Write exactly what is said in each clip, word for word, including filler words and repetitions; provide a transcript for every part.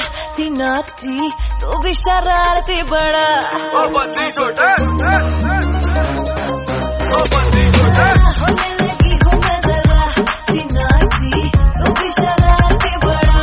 सी नाची, तू भी शरारती बड़ा। ओ बंदी छोटा, ओ बंदी छोटा, होने लगी हूँ मैं जरा सी नाची, तू भी शरारती बड़ा।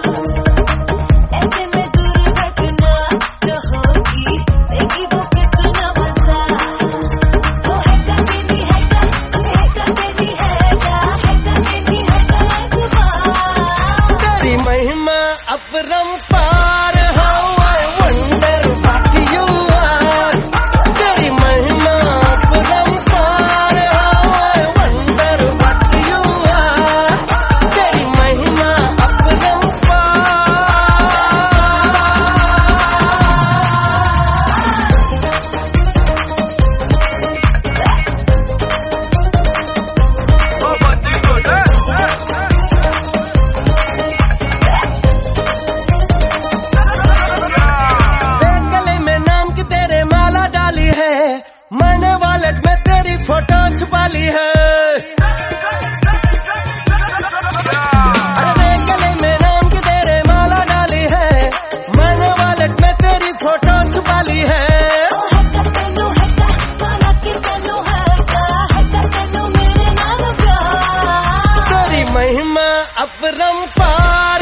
ऐसे में दूर रखना जो होगी, देगी वो कितना मजा। वो है का बेबी है का, तुझे है का बेबी है का, है का बेबी है का जुबान। तेरी महिमा अपरंपार है, I wonder what you are। तेरी महिमा अपरंपार है, I wonder what you are। तेरी महिमा अपरंपार। ओ बंदी छोटा, गले में नाम की तेरे माला डाली है, मैंने वॉलेट में तेरी फोटो छुपा ली है। अरे गले में नाम की तेरे माला डाली है, मैंने वॉलेट में तेरी फोटो छुपा ली है। ओ है का तेनू है का, वाला की तेनू है का, है का तेनू मेरे नाम प्यार। तेरी महिमा अपरंपार।